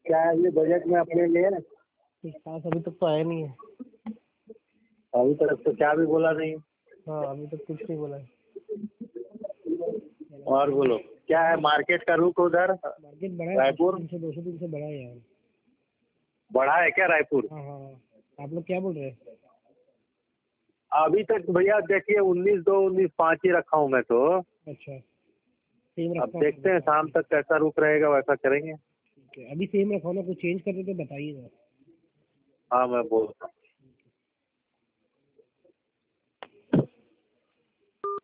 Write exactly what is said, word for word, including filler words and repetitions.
क्या है ये बजट में अपने लिए? कुछ खास अभी तक तो आया नहीं है। अभी तक तो क्या भी बोला नहीं। हाँ अभी तक कुछ नहीं बोला है। और बोलो क्या है मार्केट का रुख उधर? मार्केट बढ़ा है, रायपुर तीन सौ दो सौ तीन सौ बढ़ा है यार। बढ़ा है क्या रायपुर? हाँ हाँ हाँ। आप लोग क्या बोल रहे हैं? अभी तक भैया देखिए उन्नीस दो उन्नीस पाँच ही रखा हूँ मैं तो। अच्छा सेम अब रखा देखते हैं शाम तक कैसा रुख रहेगा वैसा करेंगे। ठीक है, अभी सेम रखा ना, कुछ चेंज कर दे तो बताइएगा। हाँ मैं बोलता हूँ।